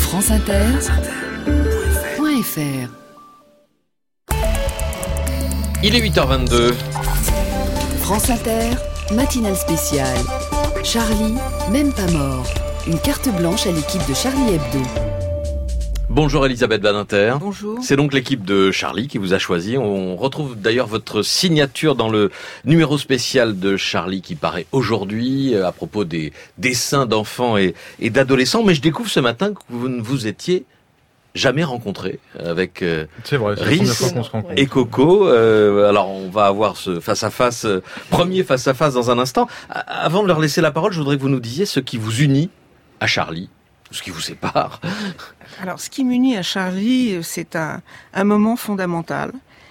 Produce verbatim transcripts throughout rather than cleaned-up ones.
France Inter point F R. Il est huit heures vingt-deux. France Inter, matinale spéciale. Charlie, même pas mort. Une carte blanche à l'équipe de Charlie Hebdo. Bonjour Elisabeth Badinter. Bonjour. C'est donc l'équipe de Charlie qui vous a choisi. On retrouve d'ailleurs votre signature dans le numéro spécial de Charlie qui paraît aujourd'hui à propos des dessins d'enfants et, et d'adolescents. Mais je découvre ce matin que vous ne vous étiez jamais rencontrés avec euh, c'est vrai, c'est Rhys la première fois qu'on se rencontre. et Coco. Euh, alors on va avoir ce face-à-face, euh, premier face-à-face dans un instant. A- avant de leur laisser la parole, je voudrais que vous nous disiez ce qui vous unit à Charlie, ou ce qui vous sépare. Alors, ce qui m'unit à Charlie, c'est un, un moment fondamental.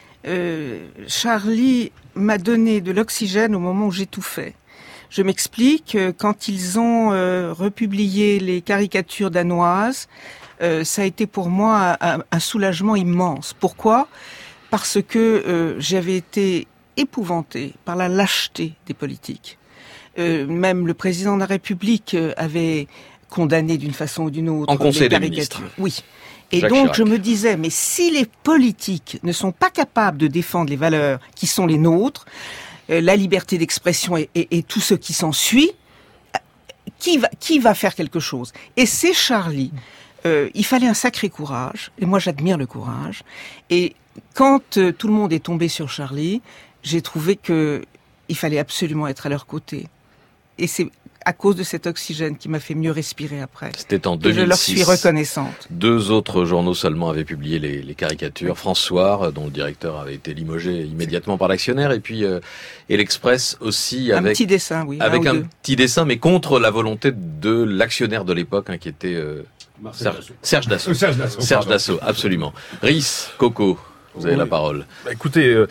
Euh, Charlie m'a donné de l'oxygène au moment où j'étouffais. Je m'explique, quand ils ont euh, republié les caricatures danoises, euh, ça a été pour moi un, un soulagement immense. Pourquoi ? Parce que euh, j'avais été épouvantée par la lâcheté des politiques. Euh, même le président de la République avait condamné d'une façon ou d'une autre En Conseil les des caricatures. ministres. Oui. Et Jacques donc Chirac. je me disais, mais si les politiques ne sont pas capables de défendre les valeurs qui sont les nôtres, euh, la liberté d'expression et, et, et tout ce qui s'ensuit, euh, qui va, qui va faire quelque chose ? Et c'est Charlie. Euh, il fallait un sacré courage, et moi j'admire le courage. Et quand euh, tout le monde est tombé sur Charlie, j'ai trouvé que il fallait absolument être à leur côté. Et c'est à cause de cet oxygène qui m'a fait mieux respirer après. C'était en Que deux mille six. je leur suis reconnaissante. Deux autres journaux seulement avaient publié les, les caricatures. François, dont le directeur avait été limogé immédiatement par l'actionnaire, et puis euh, et l'Express aussi Un avec petit dessin, oui. avec un, un ou deux. petit dessin, mais contre la volonté de l'actionnaire de l'époque, hein, qui était euh, Serge, Serge Dassault. Euh, Serge Dassault, Serge pardon. Dassault, absolument. Rhys, Coco, vous avez Oui. la parole. Bah, écoutez, euh,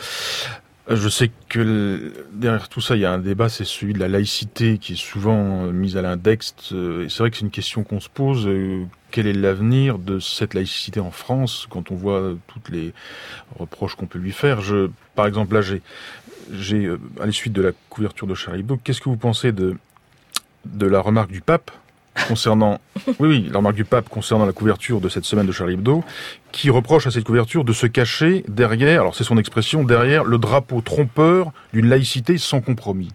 je sais que le- derrière tout ça, il y a un débat, c'est celui de la laïcité qui est souvent euh, mise à l'index. Euh, et c'est vrai que c'est une question qu'on se pose. euh, quel est l'avenir de cette laïcité en France quand on voit euh, toutes les reproches qu'on peut lui faire? Je, par exemple, là, j'ai, j'ai euh, à la suite de la couverture de Charlie Hebdo, qu'est-ce que vous pensez de de la remarque du pape concernant, oui, oui, la remarque du pape concernant la couverture de cette semaine de Charlie Hebdo, qui reproche à cette couverture de se cacher derrière, alors c'est son expression, derrière le drapeau trompeur d'une laïcité sans compromis.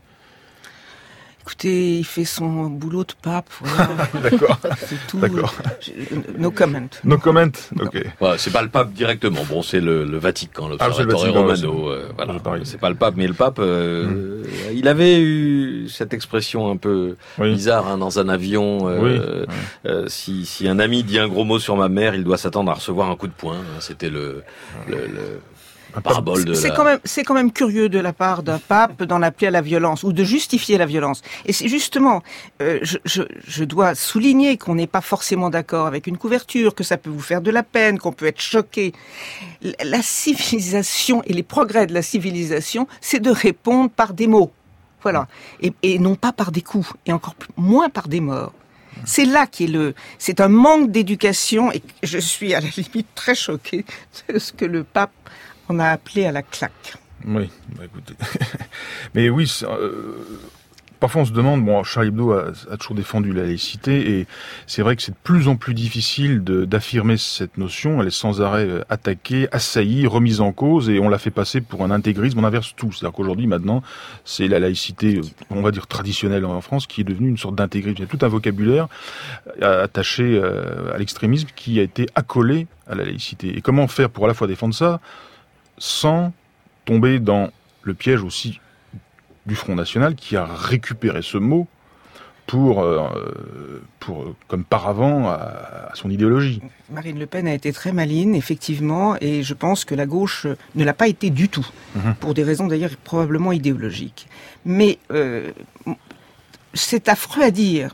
Écoutez, il fait son boulot de pape. Voilà. D'accord, C'est tout. d'accord. Je- No comment. No comment. Ok. Voilà, c'est pas le pape directement. Bon, c'est le, le Vatican, Ah, c'est le l'Observatore Vatican, Romano. ouais, euh, voilà. c'est pareil. C'est pas le pape, mais le pape, euh, il avait eu cette expression un peu Oui. bizarre hein, dans un avion. euh, Oui. euh, si, si un ami dit un gros mot sur ma mère, il doit s'attendre à recevoir un coup de poing. hein. C'était le, le, le Un pape- parabole de C'est la... quand même, c'est quand même curieux de la part d'un pape d'en appeler à la violence ou de justifier la violence. Et c'est justement, euh, je, je, je dois souligner qu'on n'est pas forcément d'accord avec une couverture, que ça peut vous faire de la peine, qu'on peut être choqué. La civilisation et les progrès de la civilisation, c'est de répondre par des mots, voilà, et, et non pas par des coups, et encore plus, moins par des morts. C'est là qui est le, c'est un manque d'éducation, et je suis à la limite très choquée de ce que le pape on a appelé à la claque. Oui, bah écoutez. Mais oui, c'est, euh, parfois on se demande, bon, Charlie Hebdo a, a toujours défendu la laïcité, et c'est vrai que c'est de plus en plus difficile de, d'affirmer cette notion. Elle est sans arrêt euh, attaquée, assaillie, remise en cause, et on la fait passer pour un intégrisme. On inverse tout. C'est-à-dire qu'aujourd'hui, maintenant, c'est la laïcité, euh, on va dire traditionnelle en France, qui est devenue une sorte d'intégrisme. Il y a tout un vocabulaire euh, attaché euh, à l'extrémisme qui a été accolé à la laïcité. Et comment faire pour à la fois défendre ça, sans tomber dans le piège aussi du Front National qui a récupéré ce mot pour, euh, pour comme paravent à, à son idéologie. Marine Le Pen a été très maligne, effectivement, et je pense que la gauche ne l'a pas été du tout, Mhm. pour des raisons d'ailleurs probablement idéologiques. Mais euh, c'est affreux à dire.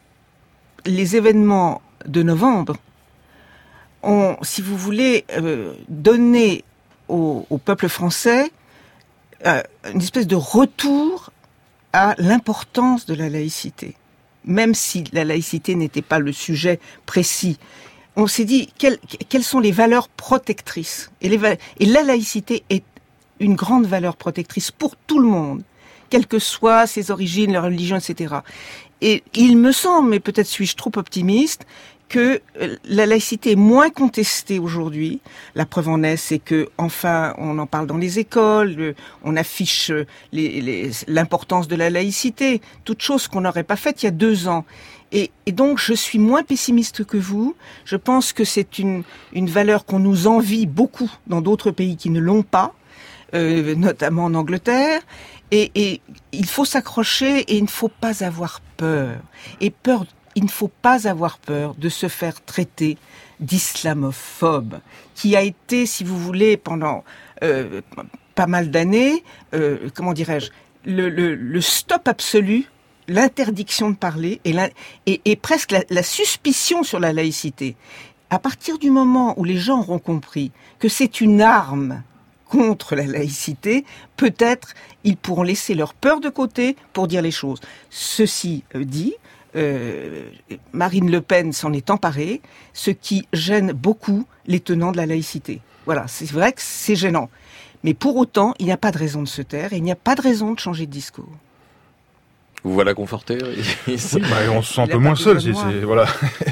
Les événements de novembre ont, si vous voulez, euh, donné au, au peuple français euh, une espèce de retour à l'importance de la laïcité. Même si la laïcité n'était pas le sujet précis, on s'est dit quelles, quelles sont les valeurs protectrices. Et, les, et la laïcité est une grande valeur protectrice pour tout le monde, quelles que soient ses origines, leur religion, et cetera. Et il me semble, mais peut-être suis-je trop optimiste, que la laïcité est moins contestée aujourd'hui. La preuve en est, c'est que enfin, on en parle dans les écoles, on affiche les, les, l'importance de la laïcité, toute chose qu'on n'aurait pas faite il y a deux ans. Et, et donc, je suis moins pessimiste que vous. Je pense que c'est une, une valeur qu'on nous envie beaucoup dans d'autres pays qui ne l'ont pas, euh, notamment en Angleterre. Et, et il faut s'accrocher et il ne faut pas avoir peur. Et peur, il ne faut pas avoir peur de se faire traiter d'islamophobe, qui a été, si vous voulez, pendant euh, pas mal d'années, euh, comment dirais-je, le, le, le stop absolu, l'interdiction de parler et, la, et, et presque la, la suspicion sur la laïcité. À partir du moment où les gens auront compris que c'est une arme contre la laïcité, peut-être ils pourront laisser leur peur de côté pour dire les choses. Ceci dit, euh, Marine Le Pen s'en est emparée, ce qui gêne beaucoup les tenants de la laïcité. Voilà, c'est vrai que c'est gênant. Mais pour autant, il n'y a pas de raison de se taire et il n'y a pas de raison de changer de discours. Vous voilà conforté? Oui, bah, on se sent un peu moins seul. C'est, c'est, voilà.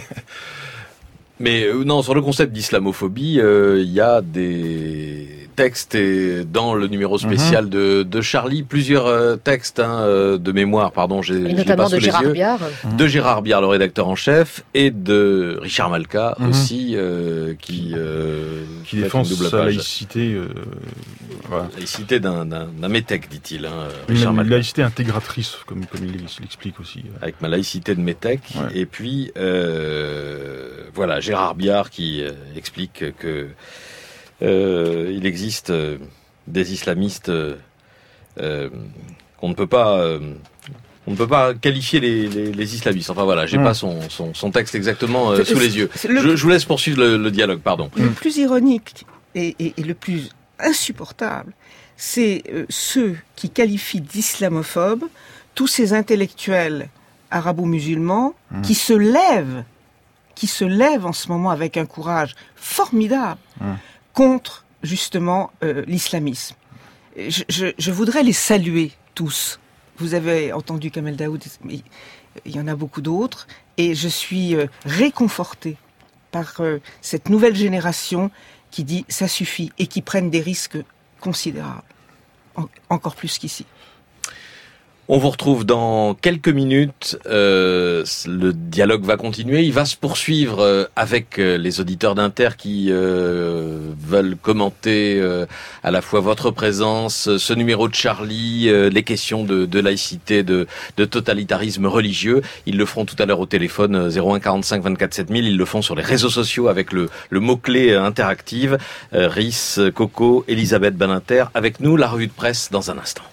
Mais euh, non, sur le concept d'islamophobie, il euh, y a des textes et dans le numéro spécial mm-hmm. de, de Charlie, plusieurs euh, textes hein, de mémoire, pardon, j'ai, et je notamment les de Gérard yeux, Biard, de Gérard Biard, le rédacteur en chef, et de Richard Malka mm-hmm. aussi, euh, qui euh, qui défend sa laïcité, euh, voilà. laïcité d'un, d'un, d'un métèque, dit-il. Hein, Richard une, Malka. Une laïcité intégratrice, comme comme il l'explique aussi. Avec ma laïcité de métèque, ouais. Et puis euh, voilà, Gérard Biard qui euh, explique que Euh, il existe euh, des islamistes euh, euh, qu'on ne peut pas, euh, on ne peut pas qualifier les, les, les islamistes. Enfin voilà, j'ai mmh. pas son, son, son texte exactement euh, sous les yeux. Le, je, je vous laisse poursuivre le, le dialogue. Pardon. Le plus ironique et, et, et le plus insupportable, c'est euh, ceux qui qualifient d'islamophobes tous ces intellectuels arabo-musulmans mmh. qui se lèvent, qui se lèvent en ce moment avec un courage formidable. Mmh. contre, justement, euh, l'islamisme. Je, je, je voudrais les saluer, tous. Vous avez entendu Kamel Daoud, mais il y en a beaucoup d'autres, et je suis euh, réconfortée par euh, cette nouvelle génération qui dit « ça suffit » et qui prennent des risques considérables, en, encore plus qu'ici. On vous retrouve dans quelques minutes. Euh, le dialogue va continuer. Il va se poursuivre euh, avec euh, les auditeurs d'Inter qui euh, veulent commenter euh, à la fois votre présence, ce numéro de Charlie, euh, les questions de, de laïcité, de, de totalitarisme religieux. Ils le feront tout à l'heure au téléphone zéro un quarante-cinq vingt-quatre sept mille. Ils le font sur les réseaux sociaux avec le, le mot-clé euh, interactive. Euh, Rhys, Coco, Elisabeth Badinter. Avec nous, la revue de presse dans un instant.